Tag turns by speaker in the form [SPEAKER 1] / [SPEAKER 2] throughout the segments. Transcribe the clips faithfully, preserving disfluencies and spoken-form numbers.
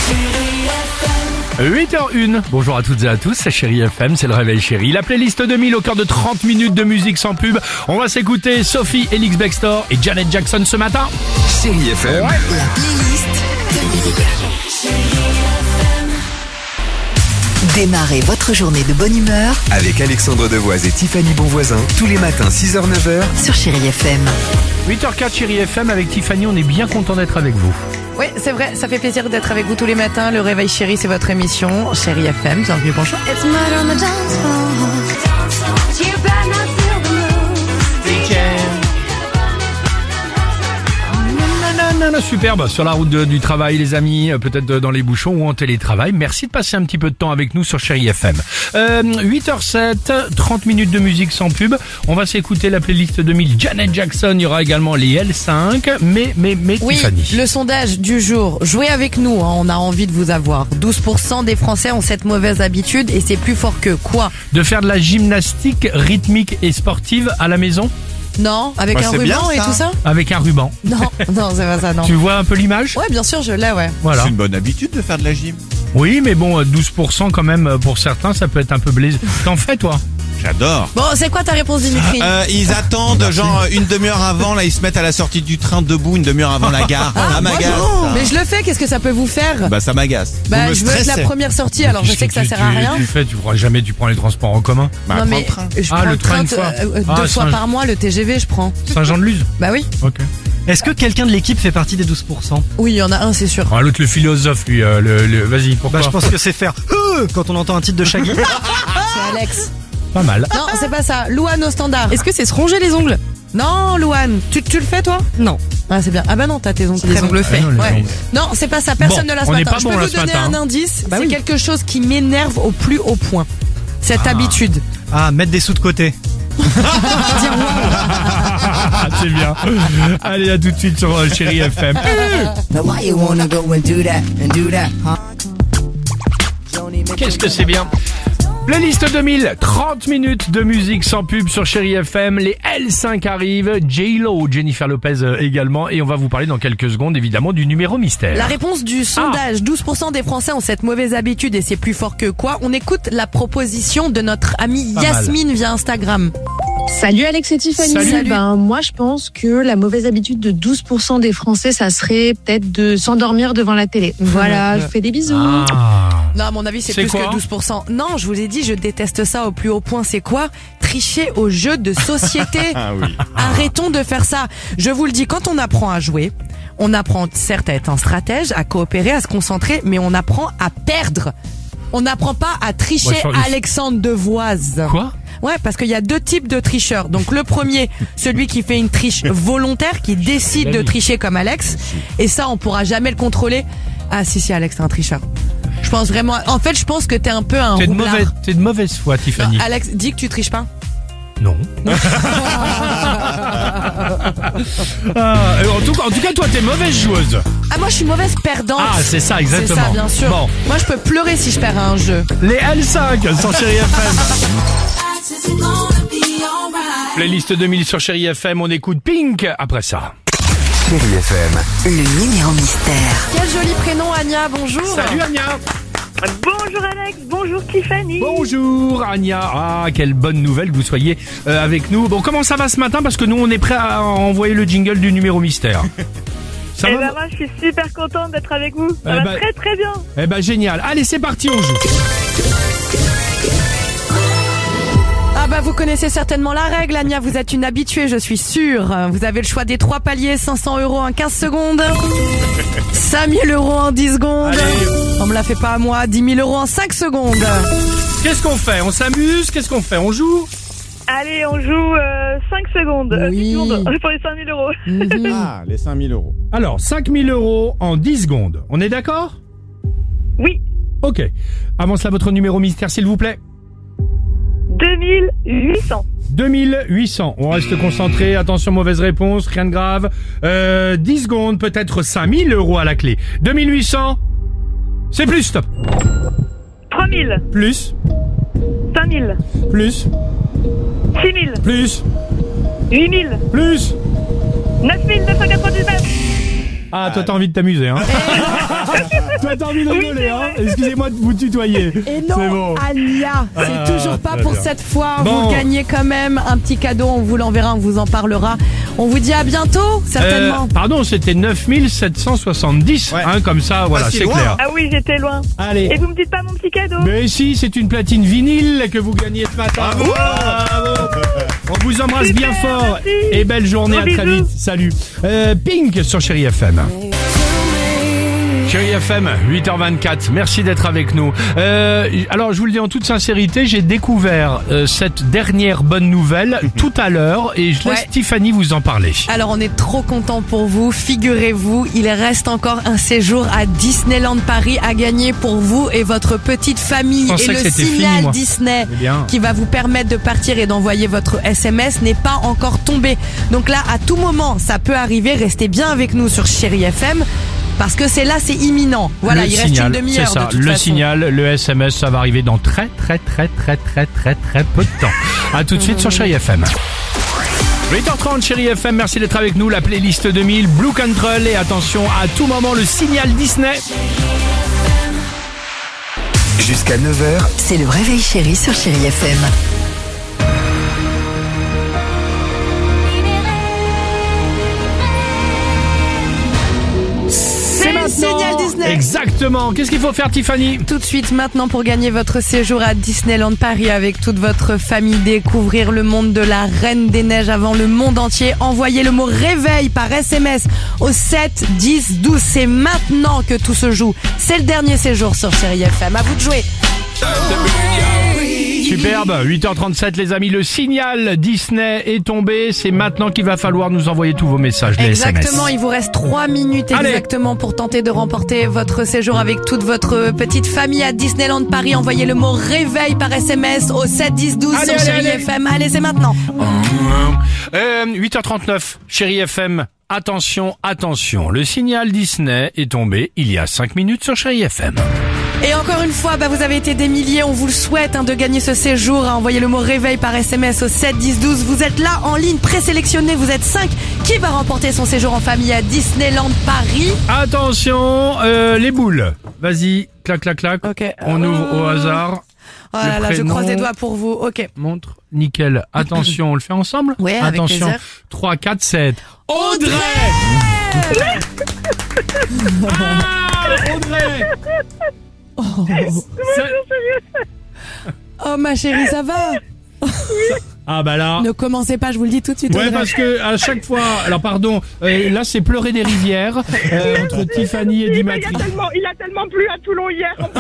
[SPEAKER 1] huit heures une, bonjour à toutes et à tous, c'est Chérie F M, c'est le réveil Chérie. La playlist deux mille au cœur de trente minutes de musique sans pub. On va s'écouter Sophie, Elix Bextor et Janet Jackson ce matin.
[SPEAKER 2] Chérie F M,
[SPEAKER 1] ouais.
[SPEAKER 3] La playlist deux mille. Démarrez votre journée de bonne humeur
[SPEAKER 2] avec Alexandre Devoise et Tiffany Bonvoisin, tous les matins six heures neuf heures
[SPEAKER 3] sur Chérie F M.
[SPEAKER 1] huit heures quatre, Chérie F M, avec Tiffany, on est bien content d'être avec vous.
[SPEAKER 4] Oui, c'est vrai, ça fait plaisir d'être avec vous tous les matins. Le Réveil Chérie, c'est votre émission. Chérie F M, bienvenue, bonjour.
[SPEAKER 5] It's murder on the dance floor. You better not feel the mood.
[SPEAKER 1] Non, non, non, superbe, sur la route de, du travail les amis, peut-être dans les bouchons ou en télétravail. Merci de passer un petit peu de temps avec nous sur Chérie F M. Euh, huit heures sept, trente minutes de musique sans pub. On va s'écouter la playlist deux mille Janet Jackson. Il y aura également les L cinq. Mais, mais, mais
[SPEAKER 4] Oui,
[SPEAKER 1] Tiffany.
[SPEAKER 4] le sondage du jour. Jouez avec nous, hein, on a envie de vous avoir. douze pour cent des Français ont cette mauvaise habitude et c'est plus fort que quoi?
[SPEAKER 1] De faire de la gymnastique rythmique et sportive à la maison
[SPEAKER 4] Non, avec
[SPEAKER 6] Bah,
[SPEAKER 4] un
[SPEAKER 6] c'est bien,
[SPEAKER 4] ruban et
[SPEAKER 6] ça.
[SPEAKER 4] tout ça?
[SPEAKER 1] avec un ruban.
[SPEAKER 4] Non, non, c'est pas ça, non.
[SPEAKER 1] Tu vois un peu l'image?
[SPEAKER 4] Ouais, bien sûr, je l'ai, ouais.
[SPEAKER 1] Voilà.
[SPEAKER 6] C'est une bonne habitude de faire de la gym.
[SPEAKER 1] Oui, mais bon, douze pour cent quand même, pour certains, ça peut être un peu blaisé. T'en fais, toi?
[SPEAKER 6] J'adore.
[SPEAKER 4] Bon, c'est quoi ta réponse, Dimitri?
[SPEAKER 6] Euh, ils attendent genre une demi-heure avant, là ils se mettent à la sortie du train debout une demi-heure avant la gare. ça m'agace. ça.
[SPEAKER 4] Mais je le fais, qu'est-ce que ça peut vous faire?
[SPEAKER 6] Bah ça m'agace.
[SPEAKER 4] Bah,
[SPEAKER 6] Vous me
[SPEAKER 4] je veux être la
[SPEAKER 6] stressez.
[SPEAKER 4] première sortie, alors je sais que ça
[SPEAKER 1] Tu-
[SPEAKER 4] sert à
[SPEAKER 1] tu-
[SPEAKER 4] rien.
[SPEAKER 1] Tu fais, tu prends jamais, tu prends les transports en commun.
[SPEAKER 6] Bah,
[SPEAKER 4] non
[SPEAKER 6] prends
[SPEAKER 4] mais
[SPEAKER 6] le train.
[SPEAKER 4] je
[SPEAKER 1] Ah,
[SPEAKER 4] prends
[SPEAKER 1] le
[SPEAKER 4] le
[SPEAKER 1] train
[SPEAKER 4] train
[SPEAKER 1] une fois.
[SPEAKER 4] euh,
[SPEAKER 1] Ah,
[SPEAKER 4] deux fois
[SPEAKER 1] ça-
[SPEAKER 4] par mois, le T G V je prends.
[SPEAKER 1] Saint-Jean-de-Luz.
[SPEAKER 4] Bah oui.
[SPEAKER 1] Ok.
[SPEAKER 7] Est-ce que quelqu'un de l'équipe fait partie des douze pour cent?
[SPEAKER 4] Oui, il y en a un, c'est sûr.
[SPEAKER 1] Ah, l'autre, le philosophe, lui, euh, le, le- vas-y, pourquoi?
[SPEAKER 7] Bah je pense que c'est faire euh, quand on entend un titre de Shaggy.
[SPEAKER 4] C'est Alex.
[SPEAKER 1] Pas mal.
[SPEAKER 4] Non, c'est pas ça. Louane au standard.
[SPEAKER 8] Est-ce que c'est se ronger les ongles?
[SPEAKER 4] Non, Louane. Tu, tu le fais, toi?
[SPEAKER 8] Non.
[SPEAKER 4] Ah, c'est bien. Ah bah non, t'as tes ongles
[SPEAKER 8] C'est des
[SPEAKER 4] très
[SPEAKER 8] ongles
[SPEAKER 4] longs.
[SPEAKER 8] faits.
[SPEAKER 1] Ah non, les
[SPEAKER 4] Ouais.
[SPEAKER 1] ongles.
[SPEAKER 4] Non, c'est pas ça. Personne
[SPEAKER 1] Bon,
[SPEAKER 4] ne l'a ce
[SPEAKER 1] on n'est
[SPEAKER 4] matin.
[SPEAKER 1] pas
[SPEAKER 4] Je
[SPEAKER 1] bon,
[SPEAKER 4] peux
[SPEAKER 1] là,
[SPEAKER 4] vous
[SPEAKER 1] ce
[SPEAKER 4] donner
[SPEAKER 1] matin,
[SPEAKER 4] un
[SPEAKER 1] hein.
[SPEAKER 4] indice.
[SPEAKER 8] Bah
[SPEAKER 4] c'est
[SPEAKER 8] oui.
[SPEAKER 4] quelque chose qui m'énerve au plus haut point. Cette habitude.
[SPEAKER 7] Ah, mettre des sous de côté.
[SPEAKER 1] Ah, c'est bien. Allez, à tout de suite sur euh, Chérie F M. Qu'est-ce que c'est bien. Playlist deux mille, trente minutes de musique sans pub sur Chérie F M. Les L cinq arrivent, J-Lo, Jennifer Lopez euh, également. Et on va vous parler dans quelques secondes, évidemment, du numéro mystère.
[SPEAKER 4] La réponse du sondage, douze pour cent des Français ont cette mauvaise habitude et c'est plus fort que quoi? On écoute la proposition de notre amie
[SPEAKER 1] Pas mal.
[SPEAKER 4] Yasmine via Instagram.
[SPEAKER 9] Salut Alex et Tiffany.
[SPEAKER 4] Salut.
[SPEAKER 9] Ben, moi, je pense que la mauvaise habitude de douze pour cent des Français, ça serait peut-être de s'endormir devant la télé. Voilà, je fais des bisous.
[SPEAKER 1] Ah.
[SPEAKER 4] Non, à mon avis, c'est
[SPEAKER 1] C'est
[SPEAKER 4] plus
[SPEAKER 1] quoi
[SPEAKER 4] que douze pour cent. Non, je vous ai dit, je déteste ça au plus haut point. C'est quoi? Tricher aux jeux de société.
[SPEAKER 6] Ah oui.
[SPEAKER 4] Arrêtons de faire ça. Je vous le dis, quand on apprend à jouer, on apprend certes à être un stratège, à coopérer, à se concentrer, mais on apprend à perdre. On n'apprend pas à tricher.
[SPEAKER 1] Ouais, je-
[SPEAKER 4] Alexandre Devoise.
[SPEAKER 1] Quoi?
[SPEAKER 4] Ouais, parce qu'il y a deux types de tricheurs. Donc le premier, celui qui fait une triche volontaire, qui décide de tricher comme Alex. Et ça, on pourra jamais le contrôler. Ah si, si, Alex, t'es un tricheur. Je pense vraiment... En fait, je pense que t'es un peu un
[SPEAKER 1] T'es de,
[SPEAKER 4] roublard.
[SPEAKER 1] mauvaise, t'es de mauvaise foi,
[SPEAKER 4] Non,
[SPEAKER 1] Tiffany.
[SPEAKER 4] Alex, dis que tu triches pas.
[SPEAKER 1] Non. Ah, en, tout, en tout cas, toi, t'es mauvaise joueuse.
[SPEAKER 4] Ah, moi, je suis mauvaise perdante.
[SPEAKER 1] Ah, c'est ça, exactement.
[SPEAKER 4] C'est ça, bien sûr.
[SPEAKER 1] Bon.
[SPEAKER 4] Moi, je peux pleurer si je perds à un jeu.
[SPEAKER 1] Les L cinq sur Chérie F M. Playlist deux mille sur Chérie F M, on écoute Pink après ça.
[SPEAKER 2] Chérie F M.
[SPEAKER 3] Le numéro mystère.
[SPEAKER 4] Quel joli prénom, Anya, bonjour.
[SPEAKER 1] Salut Anya.
[SPEAKER 10] Bonjour Alex, bonjour Tiffany.
[SPEAKER 1] Bonjour Anya. Ah, quelle bonne nouvelle que vous soyez euh, avec nous. Bon, comment ça va ce matin? Parce que nous, on est prêt à envoyer le jingle du numéro mystère. Ça
[SPEAKER 10] Eh
[SPEAKER 1] va?
[SPEAKER 10] ben moi je suis super contente d'être avec vous. Ça
[SPEAKER 1] Eh
[SPEAKER 10] va
[SPEAKER 1] ben-
[SPEAKER 10] très très bien.
[SPEAKER 1] Eh ben, génial. Allez, c'est parti, on joue.
[SPEAKER 4] Ah bah vous connaissez certainement la règle, Anya, vous êtes une habituée, je suis sûre. Vous avez le choix des trois paliers, cinq cents euros en quinze secondes, cinq mille euros en dix secondes.
[SPEAKER 1] Allez.
[SPEAKER 4] On me la fait pas à moi, dix mille euros en cinq secondes.
[SPEAKER 1] Qu'est-ce qu'on fait? On s'amuse? Qu'est-ce qu'on fait? On joue?
[SPEAKER 10] Allez, on joue euh, cinq secondes. Euh,
[SPEAKER 4] Oui.
[SPEAKER 10] dix secondes pour les cinq mille euros.
[SPEAKER 6] Ah, les cinq mille euros.
[SPEAKER 1] Alors, cinq mille euros en dix secondes. On est d'accord?
[SPEAKER 10] Oui,
[SPEAKER 1] Ok. Avance là votre numéro mystère, s'il vous plaît.
[SPEAKER 10] deux mille huit cents.
[SPEAKER 1] deux mille huit cents. On reste concentré. Attention, mauvaise réponse. Rien de grave. Euh, dix secondes, peut-être cinq mille euros à la clé. deux mille huit cents. C'est plus, stop.
[SPEAKER 10] trois mille.
[SPEAKER 1] Plus.
[SPEAKER 10] cinq mille.
[SPEAKER 1] Plus.
[SPEAKER 10] six mille.
[SPEAKER 1] Plus.
[SPEAKER 10] huit mille.
[SPEAKER 1] Plus.
[SPEAKER 10] neuf mille neuf cent quatre-vingt-dix-neuf.
[SPEAKER 1] Ah, toi, t'as envie de t'amuser, hein? Toi, là, t'as envie de rigoler, hein. Excusez-moi de vous tutoyer.
[SPEAKER 4] Et
[SPEAKER 1] C'est
[SPEAKER 4] non,
[SPEAKER 1] bon.
[SPEAKER 4] Alia, c'est
[SPEAKER 1] Ah,
[SPEAKER 4] toujours pas
[SPEAKER 1] très
[SPEAKER 4] pour
[SPEAKER 1] bien.
[SPEAKER 4] cette fois.
[SPEAKER 1] Bon.
[SPEAKER 4] Vous gagnez quand même un petit cadeau, on vous l'enverra, on vous en parlera. On vous dit à bientôt, certainement.
[SPEAKER 1] Euh, pardon, c'était neuf mille sept cent soixante-dix,
[SPEAKER 6] Ouais.
[SPEAKER 1] hein, comme ça, voilà,
[SPEAKER 6] si
[SPEAKER 1] c'est
[SPEAKER 6] loin.
[SPEAKER 1] clair.
[SPEAKER 10] Ah oui, j'étais loin.
[SPEAKER 1] Allez.
[SPEAKER 10] Et vous me dites pas mon petit cadeau?
[SPEAKER 1] Mais si, c'est une platine vinyle que vous gagnez ce matin.
[SPEAKER 6] Bravo.
[SPEAKER 1] Bravo. On vous embrasse
[SPEAKER 10] Super,
[SPEAKER 1] bien fort
[SPEAKER 10] merci.
[SPEAKER 1] et belle journée,
[SPEAKER 10] Gros
[SPEAKER 1] à très
[SPEAKER 10] bisous.
[SPEAKER 1] vite. Salut. Euh, Pink sur Chérie F M. Chérie F M, huit heures vingt-quatre, merci d'être avec nous. Euh, alors, je vous le dis en toute sincérité, j'ai découvert euh, cette dernière bonne nouvelle tout à l'heure et je laisse
[SPEAKER 4] Ouais.
[SPEAKER 1] Tiffany vous en parler.
[SPEAKER 4] Alors on est trop content pour vous, figurez-vous, il reste encore un séjour à Disneyland Paris à gagner pour vous et votre petite famille.
[SPEAKER 1] Je pensais
[SPEAKER 4] Et
[SPEAKER 1] que
[SPEAKER 4] le
[SPEAKER 1] c'était fini,
[SPEAKER 4] signal
[SPEAKER 1] moi.
[SPEAKER 4] Disney
[SPEAKER 1] Eh bien.
[SPEAKER 4] qui va vous permettre de partir et d'envoyer votre S M S n'est pas encore tombé. Donc là, à tout moment, ça peut arriver, restez bien avec nous sur Chérie F M. Parce que c'est là, c'est imminent. Voilà,
[SPEAKER 1] Le
[SPEAKER 4] il reste
[SPEAKER 1] signal,
[SPEAKER 4] une demi-heure
[SPEAKER 1] c'est ça,
[SPEAKER 4] de toute
[SPEAKER 1] le
[SPEAKER 4] façon.
[SPEAKER 1] signal, le S M S, ça va arriver dans très très très très très très très peu de temps. À tout de suite sur Chérie F M. huit heures trente, Chérie F M, merci d'être avec nous. La playlist deux mille, Blue Control et attention, à tout moment, le signal Disney.
[SPEAKER 2] Jusqu'à neuf heures,
[SPEAKER 3] C'est le réveil chéri sur Chérie F M.
[SPEAKER 4] C'est le signal Disney.
[SPEAKER 1] Exactement. Qu'est-ce qu'il faut faire, Tiffany?
[SPEAKER 4] Tout de suite maintenant pour gagner votre séjour à Disneyland Paris avec toute votre famille, découvrir le monde de la Reine des Neiges avant le monde entier. Envoyez le mot réveil par S M S au sept dix douze. C'est maintenant que tout se joue. C'est le dernier séjour sur Chérie F M. À vous de jouer.
[SPEAKER 1] Superbe, huit heures trente-sept les amis, le signal Disney est tombé, c'est maintenant qu'il va falloir nous envoyer tous vos messages, les S M S.
[SPEAKER 4] Exactement, il vous reste trois minutes
[SPEAKER 1] Allez.
[SPEAKER 4] exactement pour tenter de remporter votre séjour avec toute votre petite famille à Disneyland Paris. Envoyez le mot réveil par S M S au sept dix douze
[SPEAKER 1] Allez,
[SPEAKER 4] sur
[SPEAKER 1] allez,
[SPEAKER 4] Chérie
[SPEAKER 1] allez.
[SPEAKER 4] F M. Allez, c'est maintenant.
[SPEAKER 1] Euh, huit heures trente-neuf, Chérie F M, attention, attention, le signal Disney est tombé il y a cinq minutes sur Chérie F M.
[SPEAKER 4] Et encore une fois, bah, vous avez été des milliers, on vous le souhaite hein, de gagner ce séjour. Hein. Envoyez le mot réveil par S M S au sept dix douze. Vous êtes là en ligne, présélectionné, vous êtes cinq. Qui va remporter son séjour en famille à Disneyland Paris?
[SPEAKER 1] Attention, euh, les boules, vas-y, clac, clac, clac,
[SPEAKER 4] Ok.
[SPEAKER 1] on ouvre au hasard,
[SPEAKER 4] Oh là
[SPEAKER 1] Le
[SPEAKER 4] là, je
[SPEAKER 1] prénom.
[SPEAKER 4] croise les doigts pour vous. Ok.
[SPEAKER 1] montre, nickel, attention, on le fait ensemble?
[SPEAKER 4] Ouais, avec
[SPEAKER 1] attention,
[SPEAKER 4] plaisir.
[SPEAKER 1] trois, quatre, sept, Audrey. Ah, Audrey. Ça-
[SPEAKER 4] Oh ma chérie, ça va?
[SPEAKER 1] Ah bah là.
[SPEAKER 4] Ne commencez pas, je vous le dis tout de suite.
[SPEAKER 1] Ouais,
[SPEAKER 4] Audrey.
[SPEAKER 1] parce que à chaque fois, alors pardon, euh, là c'est pleurer des rivières euh, entre Tiffany et
[SPEAKER 10] Il, il, a
[SPEAKER 1] Dimitri.
[SPEAKER 10] tellement, il a tellement plu à Toulon hier. En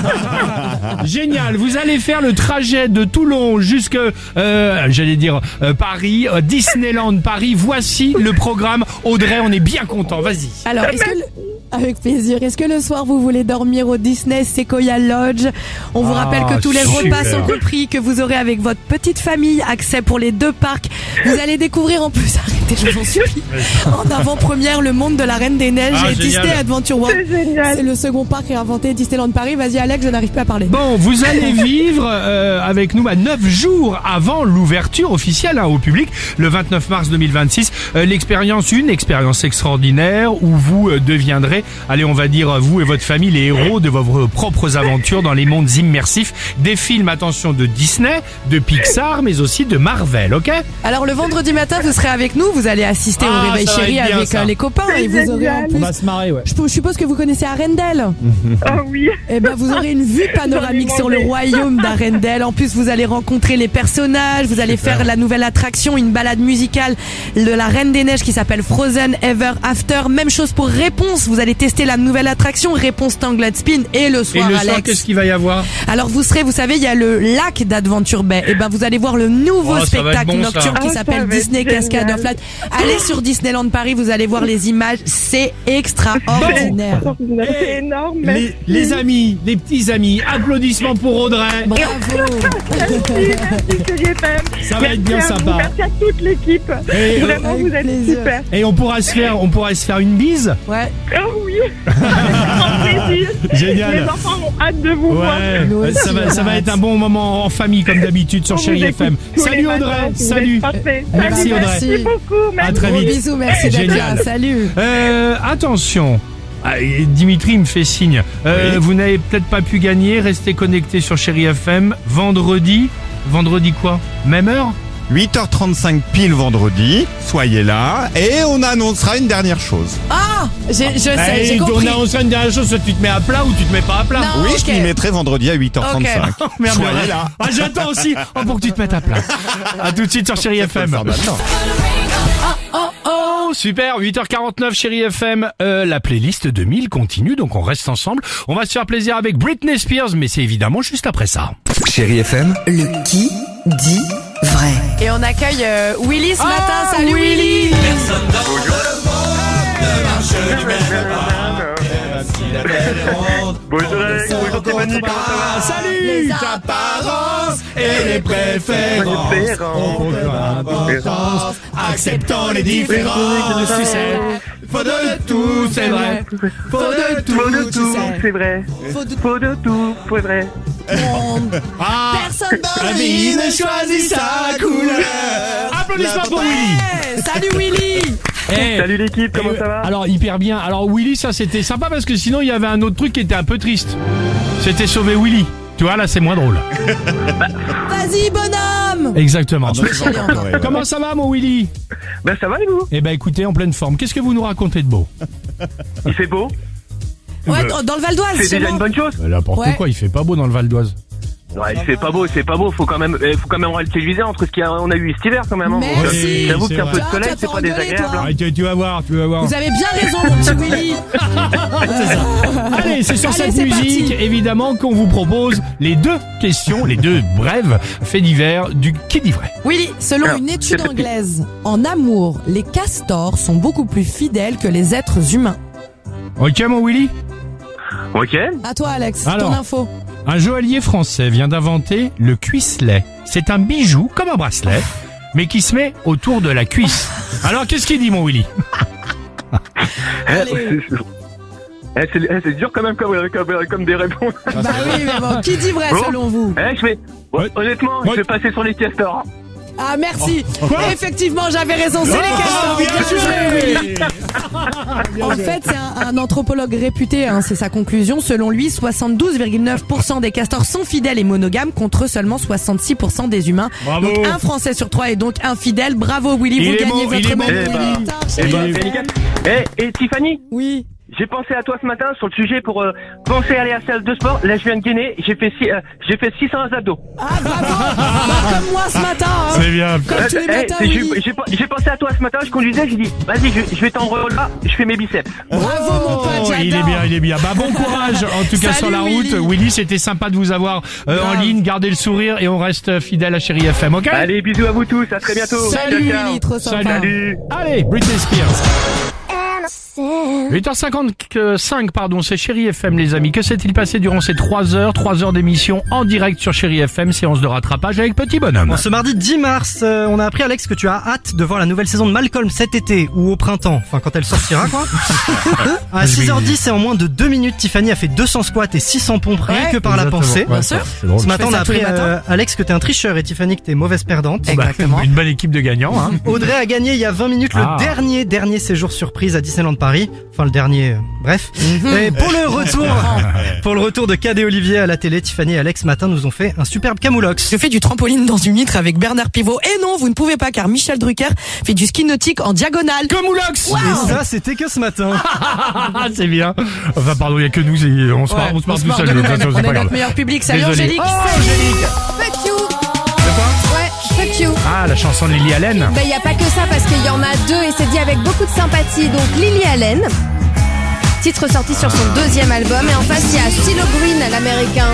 [SPEAKER 10] plus.
[SPEAKER 1] Génial, vous allez faire le trajet de Toulon jusque, euh, j'allais dire euh, Paris, euh, Disneyland Paris. Voici le programme. Audrey, on est bien content. Vas-y.
[SPEAKER 4] Alors, est-ce que... le- Avec plaisir. Est-ce que le soir vous voulez dormir au Disney Sequoia Lodge? On vous
[SPEAKER 1] Ah,
[SPEAKER 4] rappelle que tous les
[SPEAKER 1] super.
[SPEAKER 4] repas sont compris, que vous aurez avec votre petite famille accès pour les deux parcs. Vous allez découvrir en plus, arrêtez, je vous en supplie, en avant-première le monde de la Reine des Neiges
[SPEAKER 1] Ah,
[SPEAKER 4] et
[SPEAKER 1] génial.
[SPEAKER 4] Disney Adventure World.
[SPEAKER 10] C'est génial.
[SPEAKER 4] C'est le second parc réinventé, Disneyland Paris. Vas-y Alex, je n'arrive plus à parler.
[SPEAKER 1] Bon, vous allez vivre euh, avec nous à neuf jours avant l'ouverture officielle hein, au public, le vingt-neuf mars deux mille vingt-six. Euh, l'expérience, une expérience extraordinaire où vous euh, deviendrez, allez on va dire vous et votre famille, les héros de vos propres aventures dans les mondes immersifs des films, attention, de Disney, de Pixar, mais aussi de Marvel, ok?
[SPEAKER 4] Alors le vendredi matin, vous serez avec nous, vous allez assister
[SPEAKER 1] Ah,
[SPEAKER 4] au réveil
[SPEAKER 1] ça va
[SPEAKER 4] chéri
[SPEAKER 1] être bien,
[SPEAKER 4] avec
[SPEAKER 1] ça.
[SPEAKER 4] euh, les copains et vous aurez en plus...
[SPEAKER 1] se marrer, ouais.
[SPEAKER 4] Je je suppose que vous connaissez Arendelle.
[SPEAKER 10] Oh oui.
[SPEAKER 4] Eh ben, vous aurez une vue panoramique sur le royaume d'Arendelle. En plus, vous allez rencontrer les personnages, vous allez faire la nouvelle attraction, une balade musicale de la Reine des Neiges qui s'appelle Frozen Ever After. Même chose pour Réponse, vous allez tester la nouvelle attraction Réponse Tangled Spin et le
[SPEAKER 1] Et
[SPEAKER 4] soir,
[SPEAKER 1] le soir,
[SPEAKER 4] Alex.
[SPEAKER 1] qu'est-ce qu'il va y avoir?
[SPEAKER 4] Alors vous serez, vous savez, il y a le lac d'Adventure Bay. Et ben vous allez voir le nouveau
[SPEAKER 1] Oh, ça va être
[SPEAKER 4] spectacle
[SPEAKER 1] bon, ça.
[SPEAKER 4] nocturne qui
[SPEAKER 10] Ah, ça
[SPEAKER 4] s'appelle
[SPEAKER 10] va être
[SPEAKER 4] Disney Cascade
[SPEAKER 10] génial.
[SPEAKER 4] of Light. Allez sur Disneyland Paris, vous allez voir les images, c'est extraordinaire.
[SPEAKER 10] C'est énorme.
[SPEAKER 1] Les, les amis, les petits amis, applaudissements pour Audrey.
[SPEAKER 4] Bravo.
[SPEAKER 10] Merci, merci Chérie F M.
[SPEAKER 1] Ça va être bien
[SPEAKER 10] Merci à vous,
[SPEAKER 1] sympa.
[SPEAKER 10] Merci à toute l'équipe.
[SPEAKER 1] Et, euh,
[SPEAKER 10] Vraiment,
[SPEAKER 4] avec
[SPEAKER 10] vous êtes
[SPEAKER 4] plaisir.
[SPEAKER 10] super.
[SPEAKER 1] Et on pourra se faire, on pourra se faire une bise.
[SPEAKER 4] Ouais.
[SPEAKER 10] Oh oui. Grand plaisir.
[SPEAKER 1] Génial.
[SPEAKER 10] Les enfants ont hâte de vous voir.
[SPEAKER 1] Ouais,
[SPEAKER 4] Nous aussi,
[SPEAKER 1] ça va, ça va
[SPEAKER 4] on a
[SPEAKER 1] être un
[SPEAKER 4] hâte.
[SPEAKER 1] bon moment en famille comme d'habitude sur
[SPEAKER 10] On vous
[SPEAKER 1] Chérie
[SPEAKER 10] écoute
[SPEAKER 1] F M.
[SPEAKER 10] tous les
[SPEAKER 1] Salut
[SPEAKER 10] matins,
[SPEAKER 1] Audrey,
[SPEAKER 10] vous êtes
[SPEAKER 1] salut.
[SPEAKER 10] parfaits.
[SPEAKER 1] Merci
[SPEAKER 10] Salut,
[SPEAKER 1] Audrey.
[SPEAKER 10] Merci beaucoup.
[SPEAKER 1] À
[SPEAKER 10] Merci.
[SPEAKER 1] très
[SPEAKER 4] Gros
[SPEAKER 1] vite.
[SPEAKER 4] bisous, merci d'être là.
[SPEAKER 1] Génial.
[SPEAKER 4] Salut.
[SPEAKER 1] Euh, attention. Ah, et Dimitri me fait signe. Euh,
[SPEAKER 6] Oui.
[SPEAKER 1] Vous n'avez peut-être pas pu gagner. Restez connectés sur Chéri F M. Vendredi. Vendredi quoi? Même heure?
[SPEAKER 6] huit heures trente-cinq pile vendredi, soyez là et on annoncera une dernière chose.
[SPEAKER 4] Ah, j'ai- je sais, j'ai
[SPEAKER 1] Hey,
[SPEAKER 4] compris.
[SPEAKER 1] on annonce une dernière chose, soit tu te mets à plat ou tu te mets pas à plat.
[SPEAKER 4] Non.
[SPEAKER 6] oui,
[SPEAKER 4] ok.
[SPEAKER 6] je m'y mettrai vendredi à huit heures trente-cinq.
[SPEAKER 1] Oh, merde,
[SPEAKER 6] Soyez
[SPEAKER 1] merde.
[SPEAKER 6] là.
[SPEAKER 1] Ah, j'attends aussi. Oh, pour que tu te mettes à plat. À tout de suite sur Chéri F M.
[SPEAKER 6] Faut le faire maintenant.
[SPEAKER 1] Oh, oh, super, huit heures quarante-neuf, Chéri F M. Euh, la playlist deux mille continue, donc on reste ensemble. On va se faire plaisir avec Britney Spears, mais c'est évidemment juste après ça.
[SPEAKER 2] Chéri F M,
[SPEAKER 3] Le qui dit vrai.
[SPEAKER 4] Et on accueille euh, Willy ce
[SPEAKER 1] Ah,
[SPEAKER 4] matin. Salut Willy.
[SPEAKER 10] Bonjour Alex, bonjour Tiffany, comment ça va?
[SPEAKER 1] Salut.
[SPEAKER 4] Les
[SPEAKER 1] apparences et les préférences.
[SPEAKER 10] Différents.
[SPEAKER 1] Acceptons les différences, tu sais. Faut de tout, c'est vrai. Faut de tout,
[SPEAKER 10] Faut de
[SPEAKER 1] tu
[SPEAKER 10] tout,
[SPEAKER 1] sais.
[SPEAKER 10] c'est vrai.
[SPEAKER 4] Faut de
[SPEAKER 10] Faut de tout, c'est vrai.
[SPEAKER 4] monde.
[SPEAKER 1] Ah,
[SPEAKER 4] Personne dans
[SPEAKER 1] la
[SPEAKER 4] la
[SPEAKER 1] vie
[SPEAKER 4] vie
[SPEAKER 1] ne choisit sa couleur. Applaudissements pour Willy.
[SPEAKER 4] Ouais, salut Willy.
[SPEAKER 1] Eh,
[SPEAKER 10] Salut l'équipe, comment
[SPEAKER 1] eh,
[SPEAKER 10] ça va?
[SPEAKER 1] Alors hyper bien. Alors Willy, ça c'était sympa parce que sinon il y avait un autre truc qui était un peu triste. C'était sauver Willy. Tu vois là c'est moins drôle.
[SPEAKER 4] Vas-y bonhomme.
[SPEAKER 1] Exactement.
[SPEAKER 6] Ouais,
[SPEAKER 1] Comment ça va mon Willy?
[SPEAKER 10] Ben ça va et vous?
[SPEAKER 1] Eh ben écoutez, en pleine forme. Qu'est-ce que vous nous racontez de beau?
[SPEAKER 10] Il fait beau?
[SPEAKER 4] Ouais, dans dans le Val d'Oise.
[SPEAKER 10] C'est
[SPEAKER 4] chez
[SPEAKER 10] déjà
[SPEAKER 4] moi.
[SPEAKER 10] une bonne chose?
[SPEAKER 1] N'importe
[SPEAKER 4] Ouais.
[SPEAKER 1] quoi, il fait pas beau dans le Val d'Oise.
[SPEAKER 10] Ouais, c'est pas beau, c'est pas beau, faut quand même, eh, faut quand même relativiser entre ce qu'on a eu cet hiver quand même. Hein.
[SPEAKER 4] Merci.
[SPEAKER 10] J'avoue
[SPEAKER 1] c'est
[SPEAKER 10] qu'un peu de
[SPEAKER 4] vrai.
[SPEAKER 10] soleil,
[SPEAKER 4] Ah, tu
[SPEAKER 10] c'est
[SPEAKER 4] vas
[SPEAKER 10] pas
[SPEAKER 4] te faire
[SPEAKER 10] désagréable.
[SPEAKER 4] engueuler,
[SPEAKER 10] hein.
[SPEAKER 1] Ah, tu, tu vas voir, tu vas voir.
[SPEAKER 4] Vous avez bien raison mon petit Willy.
[SPEAKER 1] Allez, c'est sur
[SPEAKER 4] Allez,
[SPEAKER 1] cette
[SPEAKER 4] c'est
[SPEAKER 1] musique,
[SPEAKER 4] parti.
[SPEAKER 1] évidemment, qu'on vous propose les deux questions, les deux brèves faits divers du Qui dit vrai.
[SPEAKER 4] Willy, selon
[SPEAKER 10] Alors,
[SPEAKER 4] une étude
[SPEAKER 10] c'est parti.
[SPEAKER 4] anglaise, en amour, les castors sont beaucoup plus fidèles que les êtres humains.
[SPEAKER 1] Ok, mon Willy?
[SPEAKER 10] Ok.
[SPEAKER 4] À toi Alex,
[SPEAKER 1] Alors.
[SPEAKER 4] ton info.
[SPEAKER 1] Un joaillier français vient d'inventer le cuisselet. C'est un bijou comme un bracelet, mais qui se met autour de la cuisse. Alors, qu'est-ce qu'il dit, mon Willy?
[SPEAKER 10] Eh,
[SPEAKER 4] Allez.
[SPEAKER 10] c'est- eh, c'est eh, c'est dur quand même comme, comme, comme des réponses.
[SPEAKER 4] Bah oui, mais bon, qui dit vrai
[SPEAKER 10] Bon.
[SPEAKER 4] selon vous?
[SPEAKER 10] Eh, je vais,
[SPEAKER 1] Ouais.
[SPEAKER 10] honnêtement,
[SPEAKER 1] Ouais.
[SPEAKER 10] je vais passer sur les castors.
[SPEAKER 4] Ah merci.
[SPEAKER 1] Quoi
[SPEAKER 4] Effectivement, j'avais raison, c'est les
[SPEAKER 1] Oh,
[SPEAKER 4] castors.
[SPEAKER 1] bien joué.
[SPEAKER 4] En fait, c'est un, un anthropologue réputé, hein, c'est sa conclusion. Selon lui, soixante-douze virgule neuf pour cent des castors sont fidèles et monogames contre seulement soixante-six pour cent des humains.
[SPEAKER 1] Bravo.
[SPEAKER 4] Donc un Français sur trois est donc infidèle. Bravo Willy,
[SPEAKER 1] Il
[SPEAKER 4] vous
[SPEAKER 1] est
[SPEAKER 4] gagnez
[SPEAKER 1] bon, il
[SPEAKER 4] votre
[SPEAKER 1] est bon.
[SPEAKER 4] même
[SPEAKER 10] Eh bah,
[SPEAKER 4] guitare,
[SPEAKER 10] Eh
[SPEAKER 4] chérie.
[SPEAKER 10] ben, c'est nickel. Eh, et Tiffany,
[SPEAKER 4] Oui.
[SPEAKER 10] j'ai pensé à toi ce matin sur le sujet pour euh, penser à aller à la salle de sport. Là, je viens de gainer, j'ai fait six, euh, j'ai fait six cents abdos.
[SPEAKER 4] Ah bravo. Bah, comme moi ce matin. Hein.
[SPEAKER 1] C'est bien.
[SPEAKER 4] Comme tous les
[SPEAKER 10] Eh,
[SPEAKER 4] matins,
[SPEAKER 10] c'est- j'ai
[SPEAKER 4] Willy.
[SPEAKER 10] j'ai- j'ai pensé à toi ce matin, je conduisais, j'ai dit, vas-y, je, je vais t'envoyer là, je fais mes biceps.
[SPEAKER 4] Bravo mon pote,
[SPEAKER 1] Oh,
[SPEAKER 4] j'adore.
[SPEAKER 1] il est bien, il est bien. Bah bon courage en tout cas
[SPEAKER 4] Salut,
[SPEAKER 1] sur la route.
[SPEAKER 4] Willy.
[SPEAKER 1] Willy, c'était sympa de vous avoir euh, en
[SPEAKER 4] Grave.
[SPEAKER 1] ligne. Gardez le sourire et on reste fidèle à Chéri F M, ok?
[SPEAKER 10] Allez, bisous à vous tous, à très bientôt.
[SPEAKER 4] Salut
[SPEAKER 10] Ciao, ciao.
[SPEAKER 4] Willy, trop sympa.
[SPEAKER 1] Salut. Allez, Britney Spears. huit heures cinquante-cinq, pardon, c'est Chéri F M les amis. Que s'est-il passé durant ces trois heures, trois heures d'émission en direct sur Chéri F M, séance de rattrapage avec Petit Bonhomme.
[SPEAKER 7] Bon, ce mardi dix mars, euh, on a appris Alex que tu as hâte de voir la nouvelle saison de Malcolm cet été ou au printemps, enfin quand elle sortira quoi. À six heures dix et en moins de deux minutes, Tiffany a fait deux cents squats et six cents pompes rien
[SPEAKER 4] Ouais,
[SPEAKER 7] que par la
[SPEAKER 1] Exactement.
[SPEAKER 7] pensée.
[SPEAKER 1] Ouais,
[SPEAKER 4] sûr.
[SPEAKER 1] c'est drôle.
[SPEAKER 7] Ce matin,
[SPEAKER 4] Je
[SPEAKER 7] on
[SPEAKER 4] fais
[SPEAKER 7] a
[SPEAKER 4] ça tous les
[SPEAKER 7] appris
[SPEAKER 4] matins.
[SPEAKER 7] euh, Alex que t'es un tricheur et Tiffany que t'es mauvaise perdante.
[SPEAKER 1] Bah,
[SPEAKER 4] Exactement.
[SPEAKER 1] une bonne équipe de gagnants, hein.
[SPEAKER 7] Audrey a gagné il y a vingt minutes
[SPEAKER 1] Ah.
[SPEAKER 7] le dernier dernier séjour surprise à Disneyland Paris. Enfin le dernier, euh, bref. Et pour le retour, pour le retour de Cad et Olivier à la télé, Tiffany et Alex ce matin nous ont fait un superbe camoulox.
[SPEAKER 4] Je fais du trampoline dans une huître avec Bernard Pivot. Et non, vous ne pouvez pas car Michel Drucker fait du ski nautique en diagonale.
[SPEAKER 1] Camoulox.
[SPEAKER 7] Et ça, c'était que ce matin.
[SPEAKER 1] Ah, c'est bien. Enfin, pardon, il y a que nous, c'est- on se marre, on se marre
[SPEAKER 4] on se
[SPEAKER 1] tout
[SPEAKER 4] marre
[SPEAKER 1] seul.
[SPEAKER 4] de
[SPEAKER 1] de toute
[SPEAKER 4] nous-mêmes.
[SPEAKER 1] façon,
[SPEAKER 4] On
[SPEAKER 1] c'est
[SPEAKER 4] est
[SPEAKER 1] pas
[SPEAKER 4] notre
[SPEAKER 1] grave.
[SPEAKER 4] meilleur public. Salut
[SPEAKER 1] Désolé.
[SPEAKER 4] Angélique.
[SPEAKER 1] Oh, Angélique.
[SPEAKER 8] Fuck you. Ouais, fuck you.
[SPEAKER 1] Ah, la chanson de Lily Allen.
[SPEAKER 8] Ben y a pas que ça parce qu'il y en a deux et c'est dit avec beaucoup de sympathie. Donc Lily Allen, titre sorti sur son deuxième album, et en face il y a Stylo Green, l'américain.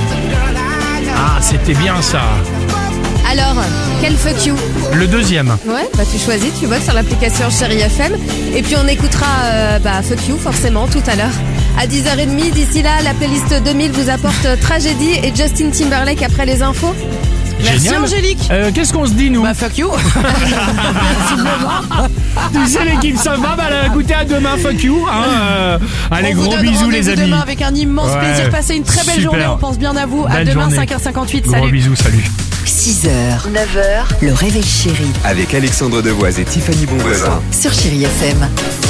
[SPEAKER 1] Ah, c'était bien ça.
[SPEAKER 8] Alors, quel fuck you?
[SPEAKER 1] Le deuxième.
[SPEAKER 8] Ouais, bah tu choisis, tu votes sur l'application Chéri F M et puis on écoutera euh, bah fuck you forcément tout à l'heure à dix heures trente. D'ici là, la playlist deux mille vous apporte euh, Tragédie et Justin Timberlake après les infos.
[SPEAKER 4] Merci
[SPEAKER 1] Génial.
[SPEAKER 4] Angélique.
[SPEAKER 1] Euh, qu'est-ce qu'on se dit, nous?
[SPEAKER 4] Bah fuck you.
[SPEAKER 1] Tu sais, l'équipe sympa, bah, écoutez, à demain, fuck you. Hein, euh, allez,
[SPEAKER 4] On vous
[SPEAKER 1] gros
[SPEAKER 4] donne
[SPEAKER 1] bisous, les
[SPEAKER 4] rendez-vous
[SPEAKER 1] amis.
[SPEAKER 4] demain avec un immense
[SPEAKER 1] Ouais.
[SPEAKER 4] plaisir. Passez une très belle
[SPEAKER 1] Super.
[SPEAKER 4] journée. On pense bien à vous. À
[SPEAKER 1] Belle
[SPEAKER 4] demain,
[SPEAKER 1] journée.
[SPEAKER 4] cinq heures cinquante-huit.
[SPEAKER 1] Gros
[SPEAKER 4] Salut.
[SPEAKER 1] bisous, salut.
[SPEAKER 3] six heures, neuf heures, le réveil chéri
[SPEAKER 2] avec Alexandre Devoise et Tiffany Bonvoisin.
[SPEAKER 3] sur Chéri F M.